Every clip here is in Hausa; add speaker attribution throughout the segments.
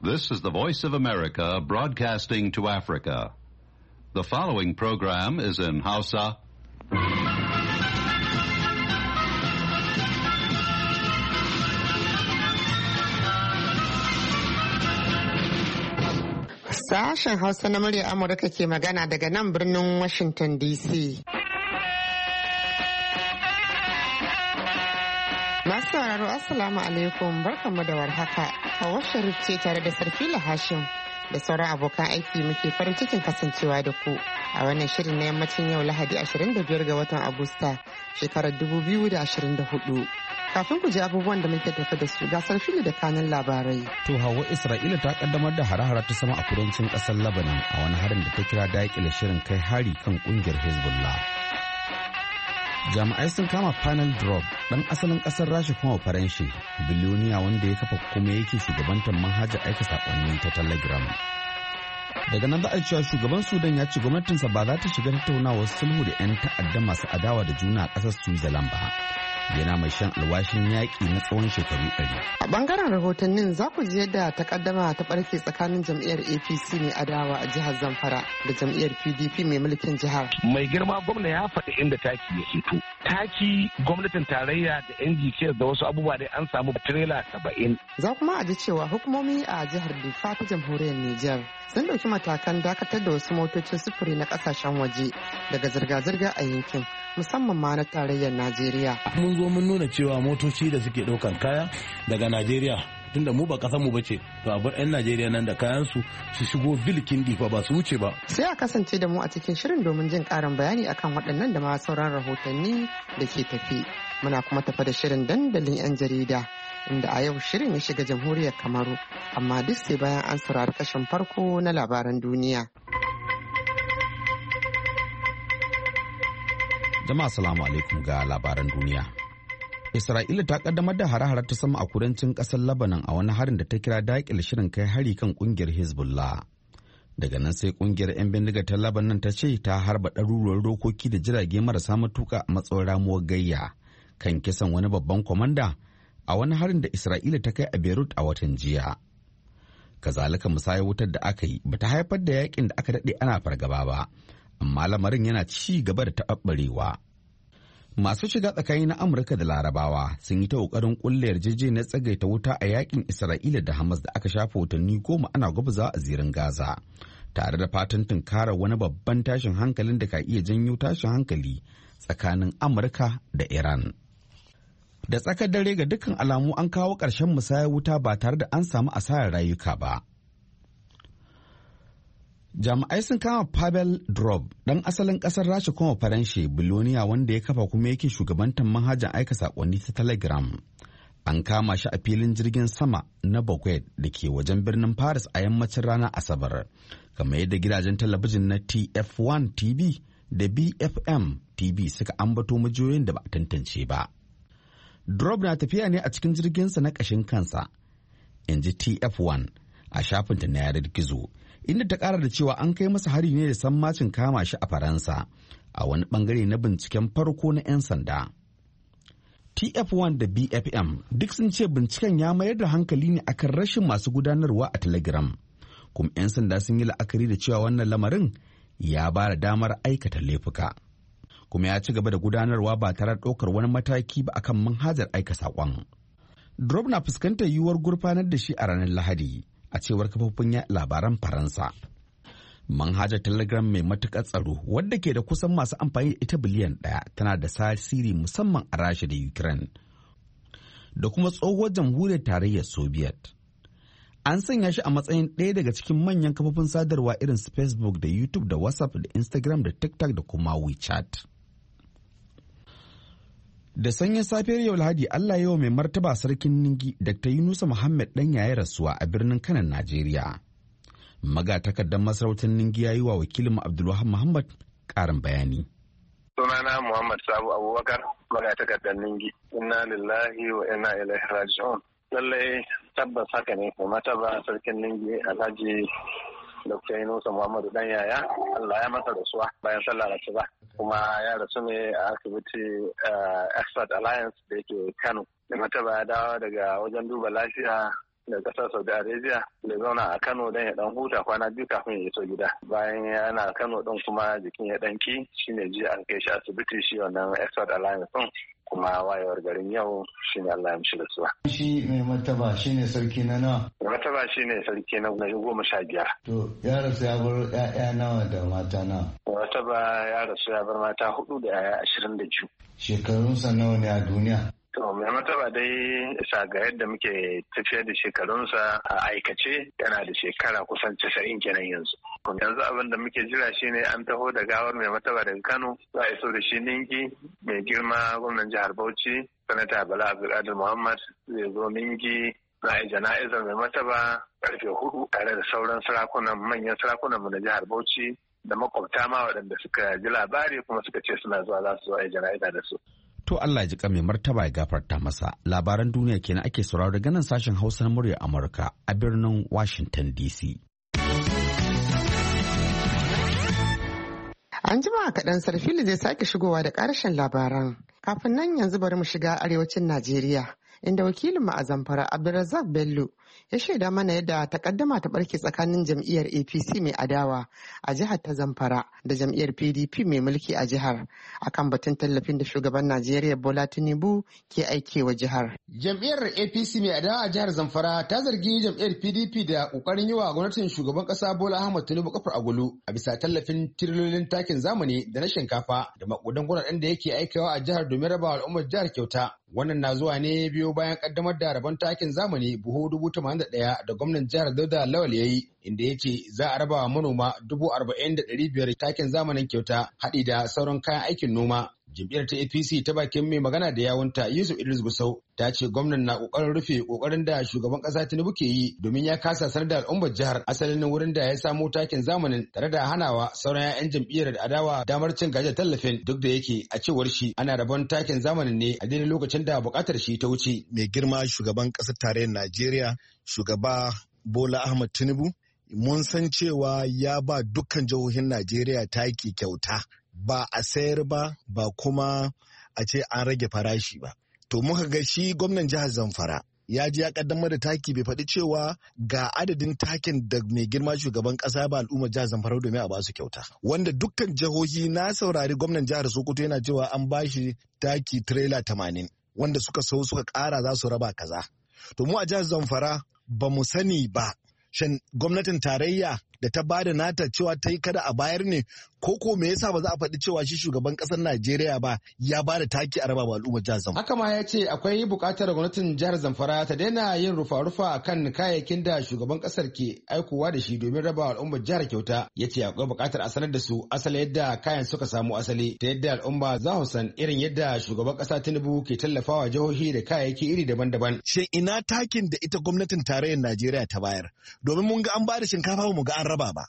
Speaker 1: This is the Voice of America broadcasting to Africa. The following program is in Hausa.
Speaker 2: Sashen Hausa na murya Amurka ke magana daga nan birnin Washington DC. Masu sauraro Assalamu alaikum, barkanmu da warhaka. Hawwa Sharif ce tare da Sarfila Hashim da sauran abokan aiki muke farin cikin kasancewa da ku a wannan shirin na yammacin yau Lahadi 25 ga watan Agusta shekarar 2024. Kafin ku ji abubuwan da muke tafi da su ga Sarfila da kanin labarai.
Speaker 3: To Hawwa, Isra'ila ta kaddamar da hare-hare ta sama a kudancin kasar Lebanon a wani harin da ta kira daƙile shirin kai hari kan kungiyar Hezbollah. Jami'ai sun kama Panel Drop, dan asalin kasar Rasha kuma Faranshi, biliyoniya wanda ya kafa kuma yake shugabantar manhajar aika sakonni ta Telegram. Daga nan za a cewa shugaban Sudan ya ce gwamnatinsa ba za ta shiga tattaunawar sulhu da 'yan ta'adda masu adawa da juna a ƙasar Switzerland ba. Yana mai shan alwashin yaƙi na tsawon shekaru 100.
Speaker 2: A bangaren rahotannin za ku ji yadda takaddama ta barke tsakanin jam'iyyar APC mai adawa a jihar Zamfara da jam'iyyar PDP mai mulkin jihar.
Speaker 4: Mai girma gwamna ya faɗi inda taki ya fito. Taki gwamnatin tarayya da NGK da wasu abubuwa dai an samu tirela 70.
Speaker 2: Za kuma a ji cewa hukumomi a jihar Difa ta jamhuriyar Nijar sun ɗauki matakan dakatar da wasu motocin sufuri na ƙasashen waje daga zirga-zirga a yankin, musamman ma na tarayyar Najeriya.
Speaker 5: Mun zo mun nuna cewa motoci da suke ɗaukan kaya daga Najeriya, tunda mu ba ƙasar mu bace, to a bar 'yan Najeriya nan da kayan su shigo bilkin Difa ba su wuce ba.
Speaker 2: Sai a kasance da mu a cikin shirin domin jin ƙarin bayani akan waɗannan da ma sauran rahotanni da ke tafi. Muna kuma tafa da shirin dandalin 'yan jarida, inda a yau shirin ya shiga jamhuriyar Kamaru, amma duk sai bayan an saurari kashin farko na labaran duniya.
Speaker 3: Jama'a salamu alaikum ga labaran duniya. Isra'ila ta kaddamar da hare-hare ta sama a kudancin kasar Lebanon a wani harin da ta kira daƙile shirin kai hari kan kungiyar Hezbollah. Daga nan sai kungiyar 'yan bindiga ta Lebanon ta ce ta harba ɗaruruwan rokoki da jirage marasa matuka a matsayin ramuwar gayya kan kisan wani babban kwamanda a wani harin da Isra'ila ta kai a Beirut a watan jiya. Kazalika musayar wutar da aka yi bata haifar da yakin da aka daɗe ana fargaba ba, amma lamarin yana ci gaba da taɓarɓarewa. Masu shiga tsakani na Amurka da Larabawa sun yi ta ƙoƙarin ƙulla yarjejeniyar tsagaita wuta a yakin Isra'ila da Hamas da aka shafa watanni 10 ana gwabza a zirin Gaza, tare da fatan tunkarar wani babban tashin hankalin da ka iya janyo tashin hankali tsakanin Amurka da Iran. Da tsakar dare ga dukkan alamu an kawo ƙarshen musayar wuta ba tare da an samu asarar rayuka ba. Jami'ai sun kama Pavel Durov, ɗan asalin ƙasar Rasha kuma Faranshe, biloniya wanda ya kafa kuma yake shugabantar manhajar aika saƙonni ta Telegram. An kama shi a filin jirgin sama na Boquet da ke wajen birnin Paris a yammacin ranar Asabar, kamar yadda gidajen talabijin na TF1 TV da BFM TV suka ambato majiyoyin da ba a tantance ba. Durov na tafiya ne a cikin jirginsa na ƙashin kansa, in ji TF1 a shafinta na yanar gizo, inda ta ƙara da cewa an kai masa hari ne da sammacin kama shi a Faransa a wani bangare na binciken farko na 'yan sanda. TF1 da BFM duk sun ce binciken ya mayar da hankali ne akan rashin masu gudanarwa a Telegram, kuma 'yan sanda sun yi la'akari da cewa wannan lamarin ya ba da damar aikata laifuka, kuma ya ci gaba da gudanarwa ba tare da ɗaukar wani mataki ba akan manhajar aika saƙon. Durov na fuskantar yiwuwar gurfanar da shi a ranar Lahadi, a cewar kafofin labaran Faransa. Manhajar Telegram mai matuƙar tsaro, wadda ke da kusan masu amfani da ita biliyan 1, tana da tasiri musamman a Rasha da Ukraine da kuma tsohuwar jamhuriyar tarayyar Soviet. An sanya shi a matsayin ɗaya daga cikin manyan kafofin sadarwa irin su Facebook da YouTube da WhatsApp da Instagram da TikTok da kuma WeChat. Da sanyin safiyar yau Lahadi, Allah yawa mai martaba sarkin Ningi Dr. Yunusa Muhammad ɗan yaya rasuwa a birnin Kanan, Najeriya. Magatakardar masarautar Ningi ya yi wa wakilin Abdulwahab Muhammad ƙarin bayani.
Speaker 6: Sunana Muhammad Sabu Abubakar, magatakardar Ningi. Inna lillahi wa inna ilaihi raji'un. Lallai tabbas haka ne, mai martaba sarkin Ningi Alhaji Dr. Yunusa Muhammadu ɗan yaya, Allah ya masa rasuwa bayan sallar asuba. Kuma ya rasu ne a asibiti Expert Alliance da yake Kano. Da mataba ya dawo daga wajen duba lafiya da ƙasar Saudi Arabia da zauna a Kano don ya dan huta kwana 2 kafin ya iso gida. Bayan yana Kano din kuma jikin ya danki shine ji an kai shi asibiti shi wannan Expert Alliance din kuma wayewar garin yau shine Allah ya mishi rasuwa.
Speaker 7: Shi mai martaba shine sarki na nawa?
Speaker 6: Mai martaba shine sarki na 15.
Speaker 7: To ya rasu ya bar ƴaƴa nawa da mata nawa?
Speaker 6: Mai martaba ya rasu ya bar mata 4 da ƴaƴa 22.
Speaker 7: Shekarunsa nawa ne a duniya?
Speaker 6: To mai martaba dai isa ga yadda muke tafiyar da shekarunsa a aikace yana da shekara kusan 90 kenan yanzu. Yanzu abin da muke jira shine an taho da gawar mai martaba daga Kano za a iso da shi Ningi mai girma gwamnan jihar Bauchi Sanata Bala Abdulkadir Muhammad zai zo Ningi za a yi jana'izar mai martaba karfe 4 tare da sauran manyan sarakunan mu na jihar Bauchi da makwabta ma waɗanda suka ji labari kuma suka ce suna zuwa za su zo a yi jana'iza da su.
Speaker 3: To Allah ji mai martaba ya gafarta masa. Labaran duniya kenan ake sauraro daga nan sashen Hausa na muryar Amurka a birnin Washington DC.
Speaker 2: An jima kaɗan Sarfili zai sake shigowa da ƙarshen labaran. Kafin nan yanzu bari mu shiga arewacin Najeriya. Inda wakilinmu a Zamfara Abdulrazak Bello ya shaida mana yadda takaddama ta barke tsakanin jam'iyyar APC mai adawa a jihar ta Zamfara da jam'iyyar PDP mai mulki a jihar akan batun tallafin da shugaban Najeriya Bola Tinubu ke aikewa jihar.
Speaker 8: Jam'iyyar APC mai adawa a jihar Zamfara ta zargi jam'iyyar PDP da kokarin yi wa gwamnatin shugaban kasa Bola Ahmed Tinubu kafar agulu a bisa tallafin tirolin takin zamani da na shinkafa da makudan kuɗaɗen da yake aikewa a jihar domin raba al'ummar jihar kyauta. Wannan na zuwa ne biyo bayan kaddamar da rabon takin zamani buhu 81,000 da gwamnan jihar Dauda Lawal ya yi, inda ya ce za a raba wa manoma 40,500 takin zamanin kyauta haɗi da sauran kayan aikin noma. Jam'iyyar ta APC ta bakin mai magana da yawunta Yusuf Idris Gusau ta ce gwamnan na kokarin rufe kokarin da shugaban kasa Tinubu ke yi domin ya kasa sanar da al'ummar jihar asalin wurin da ya samo takin zamanin tare da hanawa sauran 'ya'yan jam'iyyar da adawa damar cin gajiyar tallafin duk da yake a cewar shi ana rabon takin zamanin ne a daidai lokacin da bukatar shi ta wuce.
Speaker 9: Mai girma shugaban kasar tarayyar Najeriya shugaba Bola Ahmed Tinubu mun san cewa ya ba dukkan jihohin Najeriya taki kyauta. Ba a sayar ba kuma a ce an rage farashi ba. To muka ga shi gwamnan jihar Zamfara ya ji ya kaddamar da taki bai faɗi cewa ga adadin takin da mai girma shugaban ƙasa ba al'ummar jihar Zamfara domin a ba su kyauta. Wanda dukkan jihohi na saurari gwamnan jihar Sokoto yana cewa an ba shi taki tirela 80 wanda suka ƙara za su raba kaza. To mu a jihar Zamfara ba mu sani ba shin gwamnatin tarayya da ta bada nata cewa ta yi kada a bayar ne ko me yasa ba za a faɗi cewa shi shugaban ƙasar Najeriya ba ya bada taki a raba ba al'ummar jihar Zamfara.
Speaker 8: Haka ma ya ce akwai buƙatar gwamnatin jihar Zamfara ta daina yin rufa-rufa kan kayayyakin da shugaban ƙasar ke aikowa da shi domin raba al'ummar jihar kyauta. Ya ce akwai buƙatar a sanar da su asali yadda kayan suka samu asali ta yadda al'umma za su san irin yadda shugaban ƙasa Tinubu ke tallafawa jihohi da kayayyaki iri daban-daban.
Speaker 9: Shin ina takin da ita gwamnatin tarayyar Najeriya ta bayar? Domin mun ga an bada shinkafa mu ga an raba ba.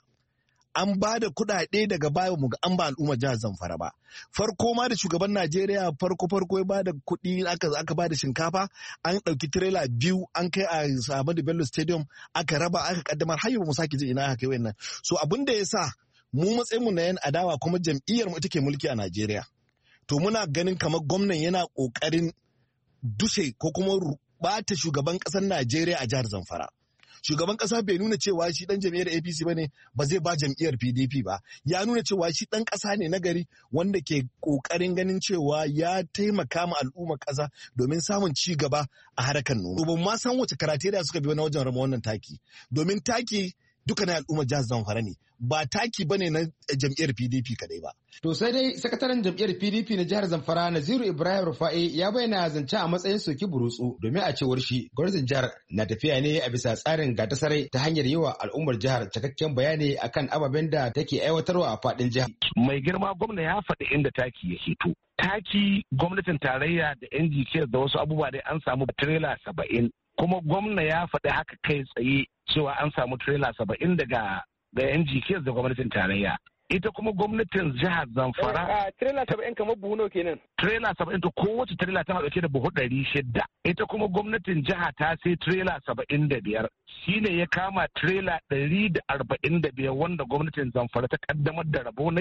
Speaker 9: An ba da kuɗaɗe daga baya mu ga an ba al'ummar jihar Zamfara ba. Farko ma da shugaban Najeriya farko ya ba da kuɗi aka ba da shinkafa an ɗauki tirela 2 an kai a Ahmadu Bello Stadium aka raba aka kaddamar har yau mu sake ji ina aka kai wannan. So abin da ya sa mu matsayin mu na yan adawa kuma jam'iyyar mu ita ke mulki a Najeriya. To muna ganin kamar gwamnan yana ƙoƙarin dushe ko kuma bata shugaban ƙasar Najeriya a jihar Zamfara. Shugaban kasa bai nuna cewa shi dan jam'iyyar APC bane ba zai ba jam'iyyar PDP ba. Ya nuna cewa shi dan kasa ne na gari wanda ke kokarin ganin cewa ya taimaka ma al'ummar kasa domin samun ci gaba a harkar noma. Ban ma san wace karateriya suka bi na wajen rama wannan taki. Domin taki duka na al'ummar jihar Zamfara ne. Ba taki bane na jam'iyyar PDP kadai ba.
Speaker 8: To sai dai sakataren jam'iyyar PDP na jihar Zamfara Naziru Ibrahim Rufa'i ya bayyana zance a matsayin soki burutsu domin a cewar shi gwamnatin jihar na tafiya ne a bisa tsarin gatasarai ta hanyar yi wa al'ummar jihar cikakken bayani akan ababen da take aiwatarwa a faɗin jihar.
Speaker 4: Mai girma gwamna ya faɗi inda taki ya hito. Taki gwamnatin tarayya da NGK da wasu abubuwa dai an samu tirela 70 kuma gwamna ya faɗi haka kai tsaye cewa an samu tirela 70 daga NGK da gwamnatin tarayya. Ita kuma gwamnatin jihar Zamfara.
Speaker 10: Tirela 70 kamar buhu nawa kenan?
Speaker 4: Tirela 70 to kowace tirela tana dauke da buhu 600. Ita kuma gwamnatin jiha ta sai tirela 75. Shine ya kama tirela 145 wanda gwamnatin Zamfara ta kaddamar da rabo ne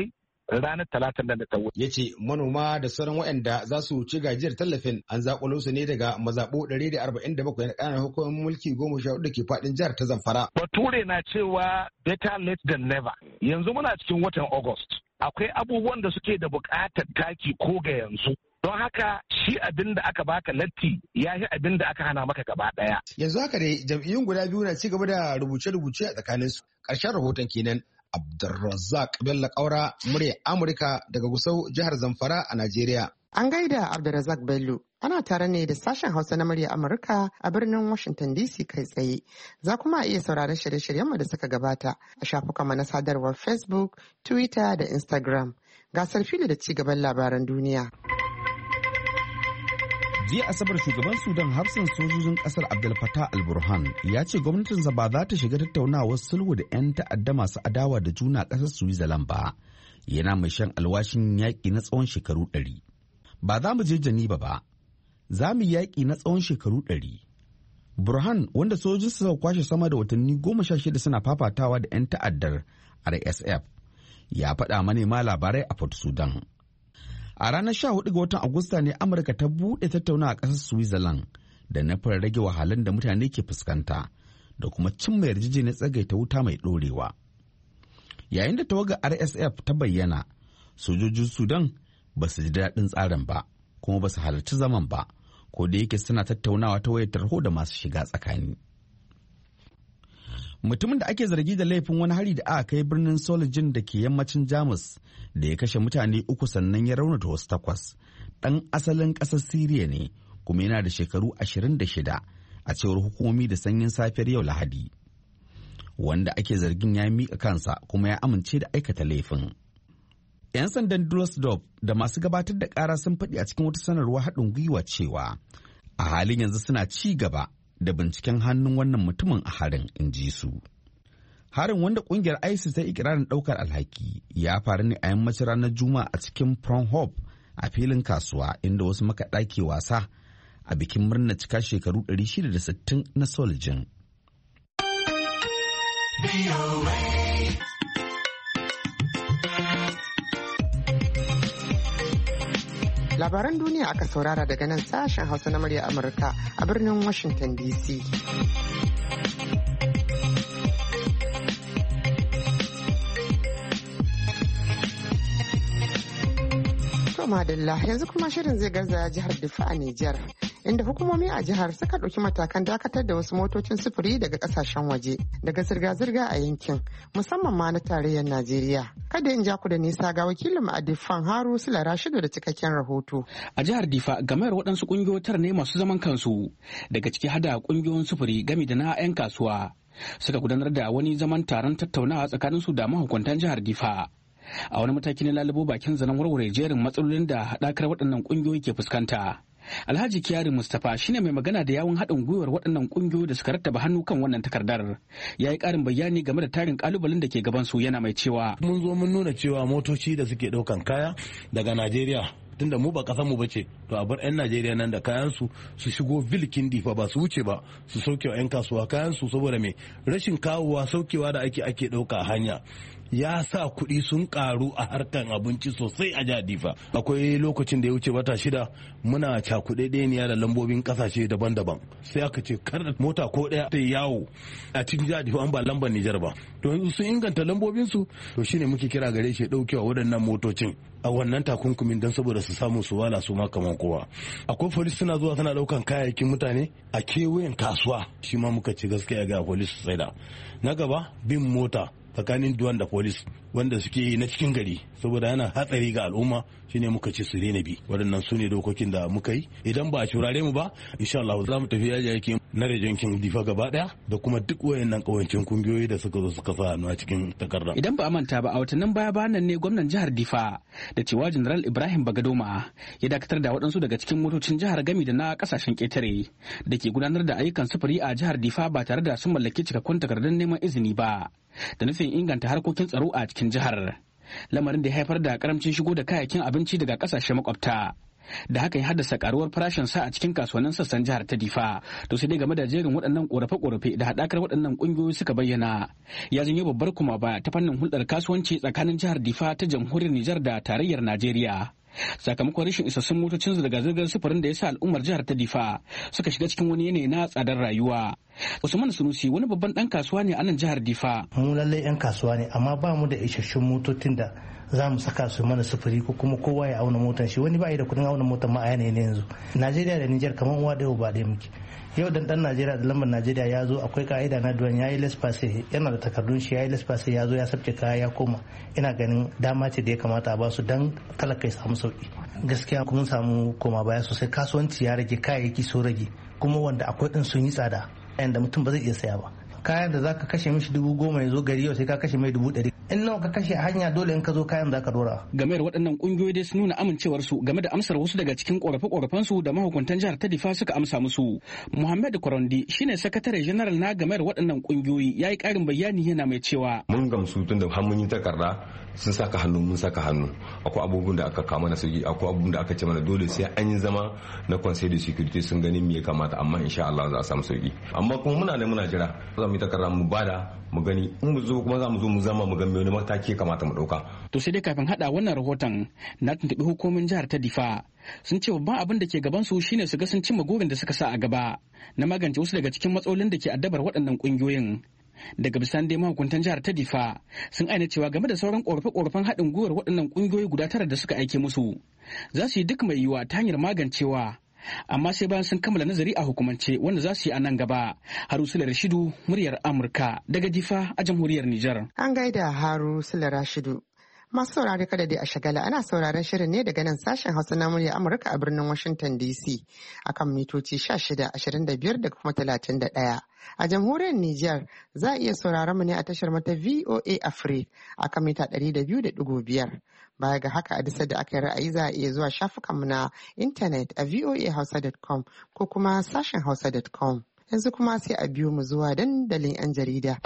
Speaker 4: ranar talatin da ta wuce.
Speaker 8: Ya ce manoma da sauran waɗanda za su ci gajiyar tallafin an zakulo su ne daga mazaɓu 147 na ƙananan hukumomin mulki 14 da ke faɗin jihar ta Zamfara.
Speaker 4: Bature na cewa better late than never. Yanzu muna cikin watan August. Akwai abubuwan da suke da buƙatar taki ko ga yanzu. Don haka shi abin da aka baka latti ya yi abin da aka hana maka gaba ɗaya.
Speaker 8: Yanzu haka dai jam'iyyun guda biyu na ci gaba da rubuce-rubuce a tsakaninsu. Ƙarshen rahoton kenan. Abdulrazak Bello Kaura, murya Amurka daga Gusau, jihar Zamfara a Najeriya.
Speaker 2: An gaida Abdulrazak Bello. Ana tare ne da sashen Hausa na murya Amurka a birnin Washington DC kai tsaye. Za kuma a iya sauraron shirye-shiryenmu da suka gabata a shafukanmu na sadarwar Facebook, Twitter da Instagram. Gasar fili da ci gaban labaran duniya.
Speaker 3: Jiya Asabar shugaban Sudan hafsan sojojin kasar Abdel Fattah al-Burhan ya ce gwamnatinsa ba za ta shiga tattaunawar sulhu da 'yan ta'adda masu adawa da juna a kasar Switzerland ba. Yana mai shan alwashin yaƙi na tsawon shekaru 100. Ba za mu je Geneva ba, za mu yaƙi na tsawon shekaru 100. Burhan, wanda sojojinsa suka kwashe sama da watanni 16 suna fafatawa da 'yan ta'addar RSF, ya faɗa manema labarai a Port Sudan. A ranar 14 ga watan Agusta ne Amurka ta buɗe tattaunawa a ƙasar Switzerland da nufin rage wahalan da mutane ke fuskanta da kuma cimma yarjejeniyar tsagaita wuta mai ɗorewa. Yayin da tawagar RSF ta bayyana, sojojin Sudan ba su ji daɗin tsarin ba, kuma ba su halarci zaman ba, ko da yake suna tattaunawa ta wayar tarho da masu shiga tsakani. Mutumin da ake zargi da laifin wani hari da aka kai birnin Solingen da ke yammacin Jamus da ya kashe mutane 3 sannan ya raunata wasu 8, ɗan asalin ƙasar Siriya ne kuma yana da shekaru 26 a cewar hukumomi da sanyin safiyar yau Lahadi. Wanda ake zargin ya miƙa kansa kuma ya amince da aikata laifin. 'Yan sandan Dusseldorf da masu gabatar da ƙara sun faɗi a cikin wata sanarwa haɗin gwiwa cewa a halin yanzu suna ci gaba da binciken hannun wannan mutumin a harin, in ji su. Harin, wanda kungiyar ISIS ta ikirarin daukar alhaki, ya faru ne a yammacin ranar Juma'a a cikin Fraunhofer a filin kasuwa inda wasu makaɗa ke wasa a bikin murnar cika shekaru 660 na Solingen.
Speaker 2: Labaran duniya aka saurara daga nan sashen Hausa na murya Amurka a birnin Washington DC. To madalla, yanzu kuma shirin zai garzaya jihar Diffa a Nijar, inda hukumomi a jihar suka ɗauki matakan dakatar da wasu motocin sufuri daga ƙasashen waje daga zirga-zirga a yankin, musamman ma na tarayyar Najeriya. Kada in ja ku da nisa, ga wakilin a Diffan Haru Sula Rashidu da cikakken rahoto.
Speaker 11: A jihar Diffa, gamayar waɗansu ƙungiyoyi ne masu zaman kansu, daga ciki hada ƙungiyoyin sufuri gami da na 'yan kasuwa, suka gudanar da wani zaman taron tattaunawa tsakaninsu da mahukuntan jihar Diffa. A wani mataki na lalubo bakin zanen warware jerin matsalolin da haɗakar waɗannan ƙungiyoyi ke fuskanta. Alhaji Kiyari Mustapha shine mai magana da yawun haɗin gwiwar waɗannan ƙungiyoyi da suka rattaba hannu kan wannan takardar. Ya yi ƙarin bayani game da tarin ƙalubalen da ke gabansu, yana mai cewa.
Speaker 5: Mun zo mun nuna cewa motoci da suke ɗaukan kaya daga Najeriya, tunda mu ba ƙasar mu bace, to a bar 'yan Najeriya nan da kayan su shigo vilkin Difa, ba su wuce ba su sauke wa 'yan kasuwa kayan su, saboda me rashin kawowa saukewa da ake ɗauka hanya ya sa kuɗi sun ƙaru a harkan abinci sosai a jihar Difa. Akwai lokacin da ya wuce wata 6 muna cakuɗeɗeniya da lambobin ƙasashe daban-daban, sai aka ce kar mota ko ɗaya ta yawo a cikin jihar Difa an ba lambar Nijar ba. To yanzu sun inganta lambobinsu, to shine muke kira gare shi ɗaukewa waɗannan motocin a wannan takunkumin don saboda su samu su wala su ma kamar kowa. Akwai polis suna zuwa tana ɗaukan kayayyakin mutane a kewayen kasuwa, shi ma muka ce gaskiya ga polis su tsaida. Na gaba bin mota tsakanin duwan da polis wanda suke na cikin gari, saboda yana hatsari ga al'umma, shine muka ce su daina bi. Waɗannan su ne dokokin da muka yi. Idan ba a shurare mu ba, insha Allah za mu tafi yaji yake na region Difa gaba daya da kuma duk wayannan kawancin kungiyoyi da suka zo suka sa hannu a cikin takarda.
Speaker 11: Idan ba a manta ba, a watannin baya nan ne gwamnan jihar Difa da cewa General Ibrahim Bagadoma ya dakatar da waɗansu daga cikin motocin jihar gami da na kasashen ƙetare da ke gudanar da ayyukan sufuri a jihar Difa ba tare da sun mallaki cikakkun takardun neman izini ba, da nufin inganta harkokin tsaro a cikin jihar, lamarin da ya haifar da karamcin shigo da kayayyakin abinci daga kasashe makwabta. da haka ya haddasa karuwar farashin sa a cikin kasuwannin sassan jihar ta Difa. To sai dai game da jerin waɗannan ƙorafe-ƙorafe da haɗakar waɗannan ƙungiyoyi suka bayyana ya janyo babbar kuma baya ta fannin hulɗar kasuwanci tsakanin jihar Difa ta jamhuriyar Nijar da tarayyar Najeriya. Sakamakon rashin isassun motocin zirga-zirgar sufurin da ya sa al'ummar jihar ta Difa suka shiga cikin wani yanayi na tsadar rayuwa. Usman Sunusi wani babban ɗan kasuwa ne a nan jihar Difa.
Speaker 12: Mu lallai 'yan kasuwa ne amma ba mu da isassun motocin da za mu saka su mana sufuri ko kuma kowa ya auna motar shi, wani ba da kudin auna motar ma a yanayi yanzu. Najeriya da Nijar kamar uwa ɗaya ba ɗaya muke. Yau dan Najeriya da lambar Najeriya ya zo akwai ka'ida na duwan ya yi lespase yana da takardun shi ya yi lespase ya zo ya sabce kaya ya koma, ina ganin dama ce da ya kamata a basu dan talaka ya samu sauki. Gaskiya mun samu koma baya sosai, kasuwanci ya rage, kayayyaki sun rage, kuma wanda akwai din sun yi tsada yanda mutum ba zai iya saya ba. Kayan da zaka kashe mishi 10,000 ya zo gari yau sai ka kashe mai 100,000. In nawa ka kashe a hanya dole in ka zo kayan zaka dora.
Speaker 11: Game da waɗannan ƙungiyoyi dai sun nuna amincewar su game da amsar wasu daga cikin ƙorafe-ƙorafen su da mahukuntan jihar ta Difa suka amsa musu. Muhammad Kwarondi shine sakatare general na game da waɗannan ƙungiyoyi, yayi ƙarin bayani yana mai cewa
Speaker 13: mun gamsu tun da mun yi takarda sun saka hannu mun saka hannu, akwai abubuwan da aka kama na sauki, akwai abubuwan da aka ce mana dole sai an yi zama na conseil de sécurité sun gani me ya kamata, amma insha Allah za a samu sauki. Amma kuma muna jira za mu yi takarda mu bada mu gani, in mu zo kuma za mu zo mu zama mu ga wani mataki ya kamata mu dauka.
Speaker 11: To sai dai kafin hada wannan rahoton na tuntubi hukumomin jihar ta Difa, sun ce babban abin da ke gaban su shine su ga sun cimma gurin da suka sa a gaba na magance wasu daga cikin matsalolin da ke addabar waɗannan ƙungiyoyin. Daga bisan dai mahukuntan jihar ta Difa sun aina cewa game da sauran ƙorafe-ƙorafen haɗin gwiwar waɗannan ƙungiyoyi guda 9 da suka aike musu za su yi duk mai yiwuwa ta hanyar magancewa, amma sai bayan sun kammala nazari a hukumance wanda za su yi a nan gaba. Haru Sule Rashidu, muryar Amurka daga Difa a jamhuriyar Nijar.
Speaker 2: An gaida Haru Sule Rashidu. Masu saurari kada dai a shagala, ana sauraron shirin ne daga nan sashen Hausa na muryar Amurka a birnin Washington DC akan mitoci 16, 25 da kuma 31. A jamhuriyar Nijar za a iya sauraron mu ne a tashar mata VOA Africa akan mita 200.5. Baya ga haka a disa da aka yi ra'ayi za a iya zuwa shafukanmu na intanet a voahausa.com ko kuma sashen hausa.com. Yanzu kuma sai a biyo mu zuwa dandalin 'yan jarida.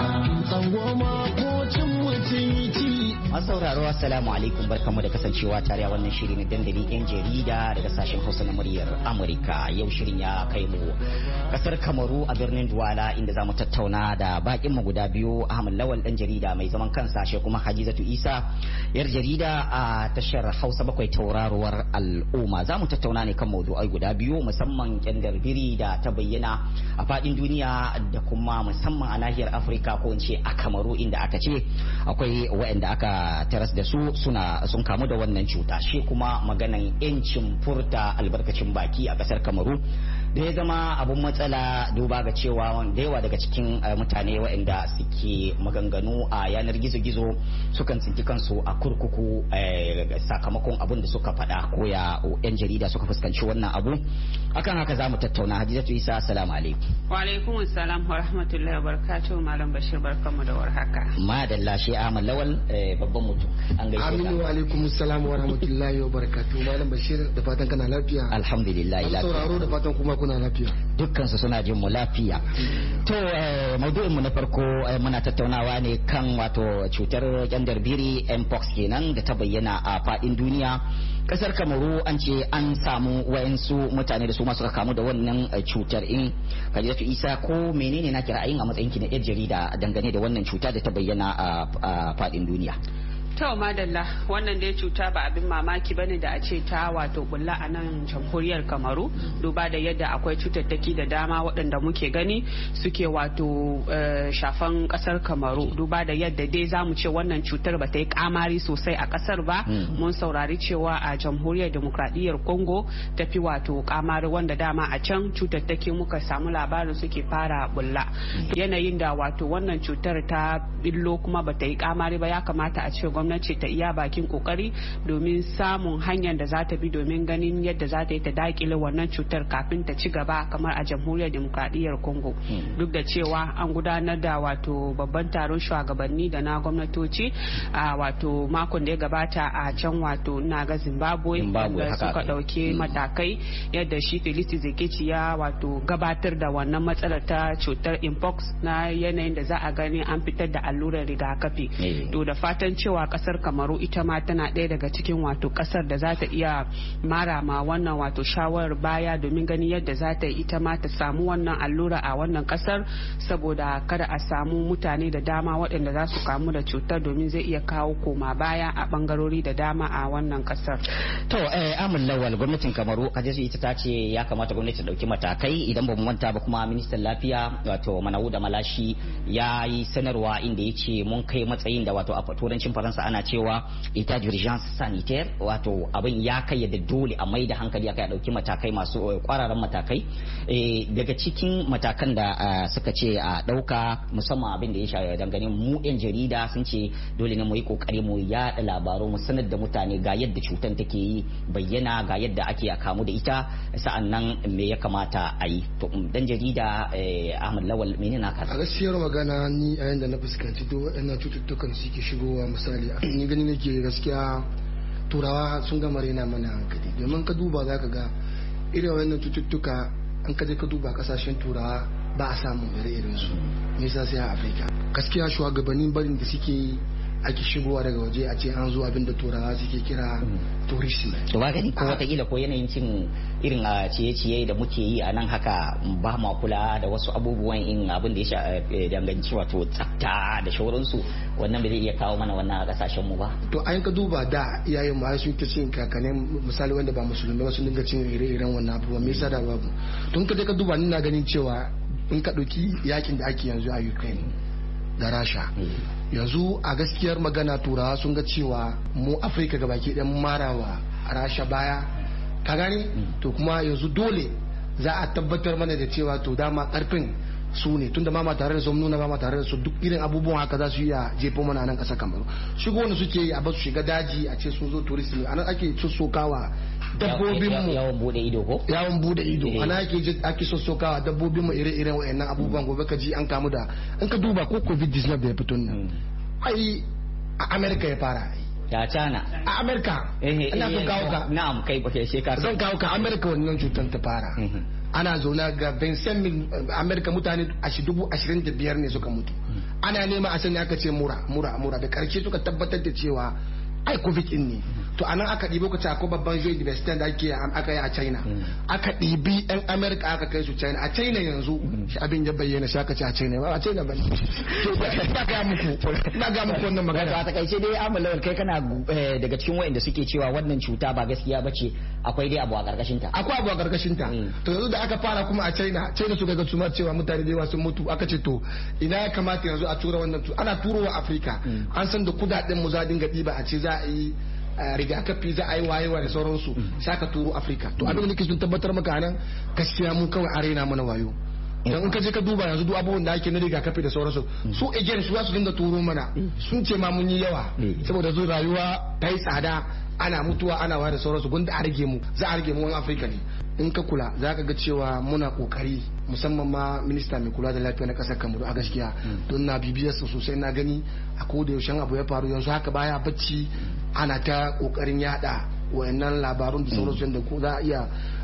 Speaker 14: Masauraro assalamu alaikum, barkamu da kasancewa tare a wannan shiri na dandalin 'yan jarida daga sashen Hausa na muryar Amurka. Yau shirin ya kai mu kasar Kamaru a birnin Douala inda zamu tattauna da bakin mu guda biyu, Ahmad Lawal dan jarida mai zaman kansa, shi kuma Hajizatu Isa yar jarida a tashar Hausa 7 tauraruwar al'umma. Zamu tattauna ne kan maudu'ai guda biyu, musamman kyandar biri da ta bayyana a fadin duniya da kuma musamman a nahiyar Afirka ko in ce a Kamaru, inda aka ce akwai waɗanda aka taras da su sun kamu da wannan cuta. Shi kuma maganan 'yancin furta albarkacin baki a kasar Kamaru da ya zama abun matsala, duba ga cewa da yawa daga cikin mutane waɗanda suke maganganu a yanar gizo-gizo sukan tsinci kansu a kurkuku sakamakon abun da suka faɗa, ko ya 'yan jarida suka fuskanci wannan abu. Akan haka za mu tattauna. Hadizatu Isa, assalamu alaikum.
Speaker 15: Wa alaikum assalam wa rahmatullahi wa barakatuhu. Malam Bashir, barkanmu da warhaka.
Speaker 14: Madalla, shi Ahmad Lawal babban mutum.
Speaker 16: An gaishe ka. Aminu, wa alaikum assalam wa rahmatullahi wa barakatuhu. Malam Bashir, da fatan kana lafiya.
Speaker 14: Alhamdulillah, lafiya.
Speaker 16: Sauraro da fatan kuma kuna lafiya.
Speaker 14: Dukkan su suna jin mu lafiya. To maudu'in mu na farko muna tattaunawa ne kan wato cutar kyandar biri, mpox kenan, da ta bayyana a fadin duniya. Kasar Kamaru an ce an samu wayansu mutane da su ma suka kamu da wannan cutar. In Khadijatu Isa, ko menene naki ra'ayin a matsayin ki na yar jarida dangane da wannan cuta da ta bayyana a fadin duniya?
Speaker 15: To madalla, wannan dai cuta ba abin mamaki bane da a ce ta wato bulla a nan jamhuriyar Kamaru, duba da yadda akwai cutattaki da dama waɗanda muke gani suke wato shafan kasar Kamaru, duba da yadda dai zamu ce wannan cutar ba ta yi kamari sosai a kasar ba. Mun saurari cewa a jamhuriyar demokradiyyar Congo ta fi wato kamari, wanda dama a can cutattaki muka samu labarin suke fara bulla. Yanayin da wato wannan cutar ta billo kuma ba ta yi kamari ba, ya kamata a ce gwamnati ta iya bakin kokari domin samun hanyar da za ta bi domin ganin yadda za ta yi ta dakile wannan cutar kafin ta ci gaba kamar a jamhuriyar demokradiyyar Congo. Duk da cewa an gudanar da wato babban taron shugabanni da na gwamnatoci a wato makon da ya gabata a can wato na ga Zimbabwe da suka dauke matakai yadda shi Felix Tshisekedi ya wato gabatar da wannan matsalar ta cutar mpox na yanayin da za a gani an fitar da allurar rigakafi. To da fatan cewa kasar Kamaru ita ma tana ɗaya daga cikin wato kasar da za ta iya mara ma wannan wato shawarar baya domin gani yadda za ta yi ita ma ta samu wannan allura a wannan kasar, saboda kada a samu mutane da dama waɗanda za su kamu da cutar, domin zai iya kawo koma baya a bangarori da dama a wannan kasar.
Speaker 14: To Amin Lawal, gwamnatin Kamaru kaje ita ta ce ya kamata gwamnati ta dauki matakai. Idan ba mu manta ba kuma ministan lafiya wato Manawuda Malashi ya yi sanarwa inda ya ce mun kai matsayin da wato a turancin Faransa ana cewa ita d'urgence sanitaire, wato abin ya kai yadda dole a mai da hankali aka dauki matakai masu kwararan matakai. Daga cikin matakan da suka ce a dauka musamman abin da ya shafi dangane mu yan jarida sun ce dole ne mu yi kokari mu yada labaru, mu sanar da mutane ga yadda cutar take yi bayyana, ga yadda ake kamu da ita, sa'annan me ya kamata a yi. To dan jarida Ahmad Lawal menene naka?
Speaker 16: A gaskiyar magana ni a yanda na fuskanci duk waɗannan cututtukan suke shigowa, misali ni gani nake gaskiya turawa sun gama rena mana hankali, domin ka duba za ka ga irin wannan cututtuka an kaje ka duba kasashen turawa ba a samun ire-iren su, nisa sai a Afirka. Gaskiya shugabannin barin da suke ake shigowa daga waje a ce an zo abin da turawa suke kira tourism.
Speaker 14: To ba gani ko watakila ko yanayin cin irin a ciye-ciye da muke yi a nan haka ba ma kula da wasu abubuwan in abin da ya danganci wato tsafta da shauransu, wannan bai zai iya kawo mana wannan a kasashen mu ba.
Speaker 16: To ayin ka duba da iyayen mu sun ta cin kakanin misali wanda ba musulmi ba sun dinga cin ire-iren wannan abubuwa, me yasa da babu? Don ka je ka duba ni na ganin cewa in ka ɗauki yakin da ake yanzu a Ukraine da Rasha, yanzu a gaskiyar magana turawa sun ga cewa mu Afirka gabaki ɗan marawa a Rasha baya, ka gane? To kuma yanzu dole za a tabbatar mana da cewa to dama karfin su ne, tunda ma tare da su nuna ma tare da su duk irin abubuwan haka za su iya jefo mana nan ƙasar Kamaru. Shigo wanda suke yi a basu shiga daji a ce sun zo turist ne, anan ake sossokawa dabbobin mu
Speaker 14: yawon bude ido ko
Speaker 16: yawon bude ido, ana ake sossokawa dabbobin mu ire-iren wayannan abubuwan. Gobe ka ji an kamu da, in ka duba ko covid-19 da ya fito nan ai a America ya fara
Speaker 14: ya China
Speaker 16: a America. Ina so kawo ka
Speaker 14: na'am kai ba ke shekara
Speaker 16: zan kawo ka America wannan cutar ta fara. Ana zauna ga 20,000 America mutane 25,000 ne suka mutu. Ana nema a sani aka ce mura da karshe suka tabbatar da cewa ai covid din ne. To anan aka ɗibi ka ko babban joint university da aka yi a China, aka ɗibi ɗan America aka kai su China. A China yanzu shi abin ya bayyana shi aka ce a China ba a China ba. To ba ga muku wannan magana.
Speaker 14: A takaice dai Amalawal kai kana daga cikin wayanda suke cewa wannan cuta ba gaskiya bace, akwai dai abu a karkashin ta.
Speaker 16: Akwai abu a karkashin ta. To yanzu da aka fara kuma a China suka ga suma cewa mutane da yawa sun mutu, aka ce to ina ya kamata yanzu a tura wannan ana turowa Afirka. An san da kudaden mu za dinga ɗiba a ce za a yi rigakafi, za a yi wayewa da sauransu, saka turo Afirka. To abin da nake sun tabbatar maka nan gaskiya mun kawai arena mana wayo. Dan in ka je ka duba yanzu duk abubuwan da ake na rigakafi da sauransu, su again su za su dinga turo mana, sun ce ma mun yi yawa saboda zo rayuwa ta yi tsada, ana mutuwa ana waya da sauransu, gunda a rage mu, za a rage mu wani Afirka ne. In ka kula za ka ga cewa muna kokari, musamman ma minista mai kula da lafiya na kasar Kamaru a gaskiya don na bibiyar su sosai, na gani a koda yaushe abu ya faru yanzu haka baya bacci, ana ta kokarin yada wayannan labarun da sauransu yadda ko za a iya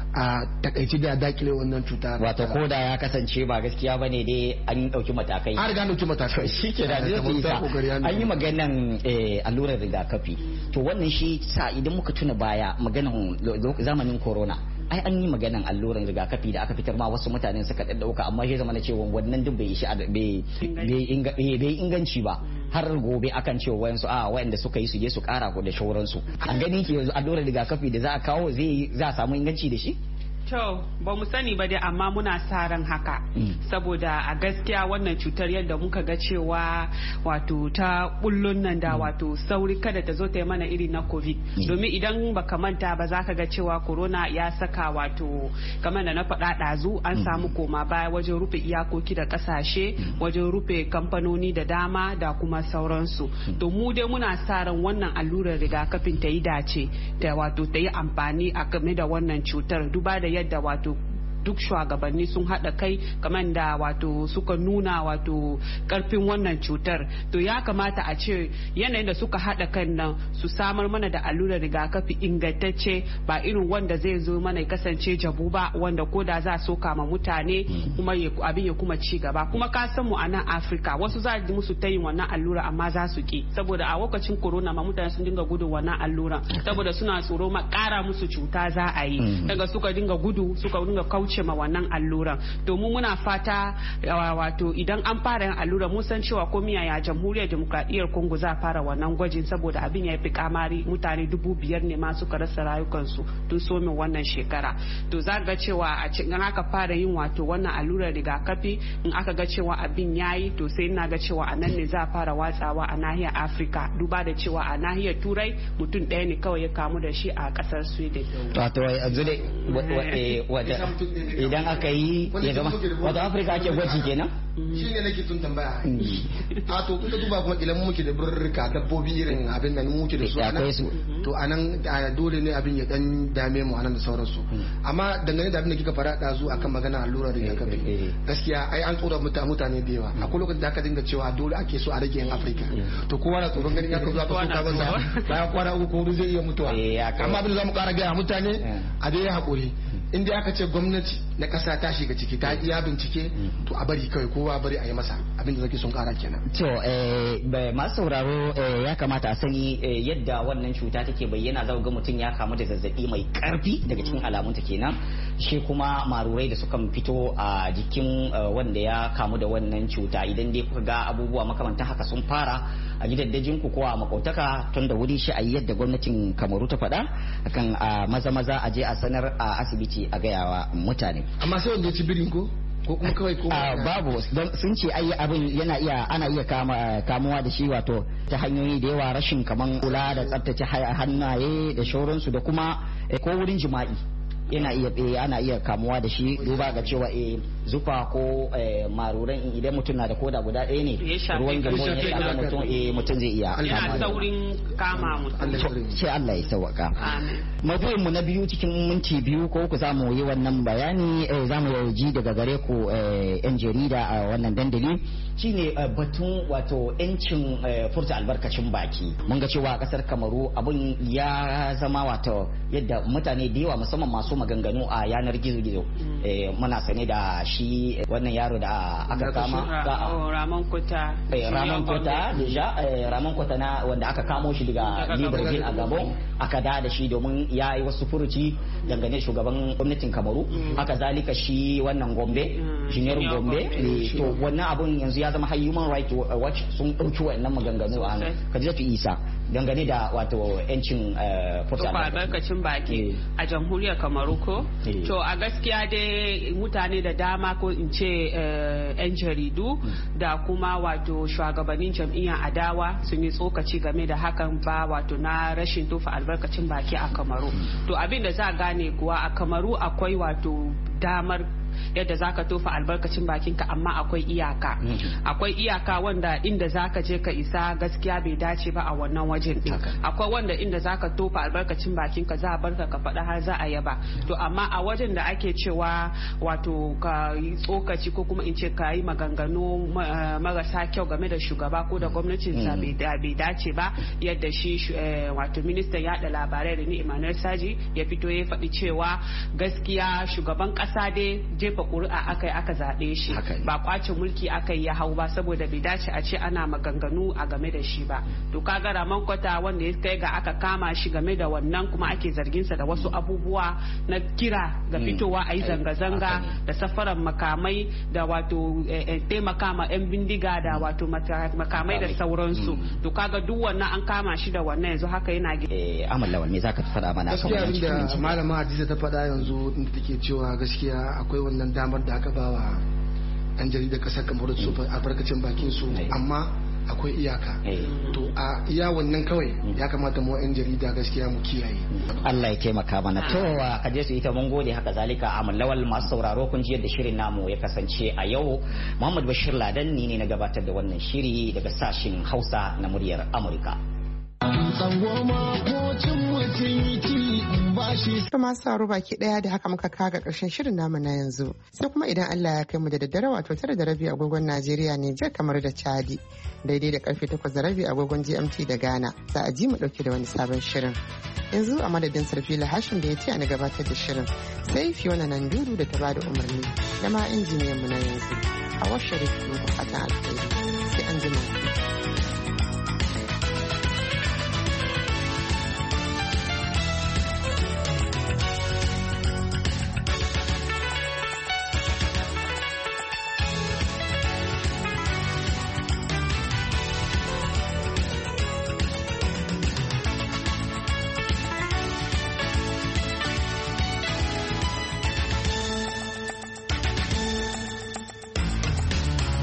Speaker 16: a takaici da dakile wannan cuta.
Speaker 14: Wato ko da ya kasance ba gaskiya bane dai an dauki matakai.
Speaker 16: An riga dauki matakai.
Speaker 14: Shike da an yi maganan allurar rigakafi. To wannan shi sa idan muka tuna baya maganan zamanin corona, ai an yi maganan alluran rigakafi da aka fitar ma wasu mutane suka daddauka, amma shi zama na cewa wannan duk bai inganci ba. Har gobe akan cewa wayansu wayanda suka yi su je su kara ko da shauransu. An gani ke yanzu allurar rigakafi da za a kawo za a samu inganci da shi?
Speaker 15: To ba mu sani ba dai, amma muna sa ran haka saboda a gaskiya wannan cutar yadda muka ga cewa wato ta bullon nan da wato sauri kada ta zo ta yi mana iri na covid, domin idan baka manta ba za ka ga cewa corona ya saka wato kamar da na faɗa ɗazu an samu koma baya wajen rufe iyakoki da ƙasashe, wajen rufe kamfanoni da dama da kuma sauransu. To mu dai muna sa ran wannan allurar rigakafin ta yi dace ta wato ta yi amfani a game da wannan cutar, duba da yadda wato duk shugabanni sun haɗa kai kamar da wato suka nuna wato karfin wannan cutar. To ya kamata a ce yanayin da suka haɗa kan nan su samar mana da allurar rigakafi ingantacce, ba irin wanda zai zo mana ya kasance jabu ba, wanda ko da za a soka ma mutane kuma abin ya kuma ci gaba. Kuma ka san mu a nan Afirka wasu za a musu ta yin wannan allura amma za su ki, saboda a lokacin corona ma mutane sun dinga gudun wannan alluran saboda suna tsoro ma kara musu cuta za a yi, daga suka dinga gudu suka dinga kauce ma wannan alluran. To mu muna fata wato idan an fara yin allura mun san cewa ko miya jamhuriyar demokradiyyar Congo za a fara wannan gwajin, saboda abin ya fi kamari, mutane 5,000 ne ma suka rasa rayukansu tun somin wannan shekara. To za ga cewa a cikin aka fara yin wato wannan allurar rigakafi, in aka ga cewa abin yayi to sai ina ga cewa a nan ne za a fara watsawa a nahiyar Afirka, duba da cewa a nahiyar Turai mutum ɗaya ne kawai ya kamu da shi a ƙasar Sweden.
Speaker 14: Wato yanzu dai idan aka yi ya zama wato Afirka ake gwaji kenan?
Speaker 16: Shi ne nake tun tambaya. A to kuka duba kuma ilan muke da birrika dabbobi irin abin nan muke da su anan, to anan dole ne abin ya dan dame mu anan da sauransu. Amma dangane da abin da kika fara dazu akan magana allurar rigakafi, gaskiya ai an tsora mutane da yawa. Akwai lokacin da aka dinga cewa dole ake so a rage yan Afirka, to kowa na tsoron ganin aka zo aka soka banza bayan kwana uku ko zai iya mutuwa. Amma abin da zamu kara gaya mutane a dai hakuri, in dai aka ce gwamnati na kasa ta shiga ciki ta iya bincike, to a bari kawai kowa bari a yi masa abin da zake son kara kenan.
Speaker 14: To masu sauraro ya kamata a sani yadda wannan cuta take bayyana, za ga mutum ya kamu da zazzabi mai karfi daga cikin alamunta kenan, shi kuma marurai da sukan fito a jikin wanda ya kamu da wannan cuta. Idan dai kuka ga abubuwa makamantan haka sun fara a gidaddajin ku ko a makautaka, tun da wuri shi a yadda gwamnatin Kamaru ta faɗa akan maza a je a sanar a asibiti a gayawa mutane.
Speaker 16: Amma sai wanda ya ci birin ko kuma kawai ko
Speaker 14: babu, don sun ce ai abin ana iya kamuwa da shi wato ta hanyoyi da yawa, rashin kaman kula da tsaftace hannaye da shauransu, da kuma ko wurin jima'i ana iya kamuwa da shi, duba ga cewa zufa ko maruran idan mutum na da koda guda ɗaya ne ruwan gambon ya kama mutum zai iya
Speaker 15: saurin kama mutum.
Speaker 14: Ce Allah ya sauwaka. Mabuyin mu na biyu cikin minti biyu ko ku zamu yi wannan bayani, zamu ji daga gare ku yan jarida a wannan dandali, shine batun wato yancin furta albarkacin baki. Mun ga cewa a kasar Kamaru abun ya zama wato yadda mutane da yawa musamman masu maganganu a yanar gizo-gizo, muna sane da shi wannan yaro da aka kama
Speaker 15: Ramon Kota
Speaker 14: deja Ramon Kota na wanda aka kamo shi daga Libreville a Gabon, aka da shi domin ya yi wasu furuci dangane shugaban gwamnatin Kamaru. Haka zalika shi wannan Gombe Junior Gombe, to wannan abun yanzu ya zama Human Rights Watch sun ɗauki wannan maganganu a Khadijatu Isa dangane da wato yancin furta
Speaker 15: albarkacin baki a jamhuriyar Kamaru ko. To a gaskiya dai mutane da dama ko in ce 'yan jaridu da kuma wato shugabannin jam'iyyar adawa sun yi tsokaci game da hakan ba wato na rashin tofa albarkacin baki a Kamaru. To abin da za a gane kuwa a Kamaru akwai wato damar yadda zaka tofa albarkacin bakinka, amma akwai iyaka. Akwai iyaka wanda inda zaka je ka isa gaskiya bai dace ba a wannan wajen din. Akwai wanda inda zaka tofa albarkacin bakinka za a barka ka faɗa har za a yaba. To amma a wajen da ake cewa wato ka yi tsokaci ko kuma in ce ka yi maganganu marasa kyau game da shugaba ko da gwamnatinsa bai dace ba, yadda shi wato ministan yaɗa labarai Reni Emmanuel Saji ya fito ya faɗi cewa gaskiya shugaban ƙasa dai jefa ƙuri'a aka zaɓe shi, ba kwace mulki aka yi ya hau ba, saboda bai dace a ce ana maganganu a game da shi ba. To kaga Ramon Kota wanda ya kai ga aka kama shi game da wannan, kuma ake zarginsa da wasu abubuwa na kira ga fitowa a yi zanga-zanga da safaran makamai da wato taimaka ma 'yan bindiga da wato makamai da sauransu. To kaga duk wannan an kama shi da wannan, yanzu haka yana
Speaker 14: Amal Lawal, me zaka faɗa mana?
Speaker 16: Gaskiya abinda malama Hadiza ta faɗa yanzu inda take cewa gaskiya akwai wannan damar da aka bawa yan jaridar kasar Kamaru su albarkacin bakin su, amma akwai iyaka. To a iya wannan kawai ya kamata mu yan jarida gaskiya mu kiyaye.
Speaker 14: Allah ya taimaka mana. To kaje su ita mun gode, haka zalika Amal Lawal. Masu sauraro kun ji yadda shirin namu ya kasance a yau. Muhammad Bashir Ladan ni ne na gabatar da wannan shiri daga sashin Hausa na muryar Amurka.
Speaker 2: To masu sauraro baki daya da haka muka kaga karshen shirin namu na yanzu. Sai kuma idan Allah ya kai mu da daddare wato 9:30 agogon Najeriya ne jar kamar da Chadi. Daidai da karfe 8:30 agogon GMT da Ghana. Za a ji mu dauke da wani sabon shirin. Yanzu a madadin Sarfila Hashim da ya ce ni gabatar da shirin. Sai Fiona Nanduru da ta bada umarni da ma injiniyan mu na yanzu. A washe da fatan alheri. Sai an jima.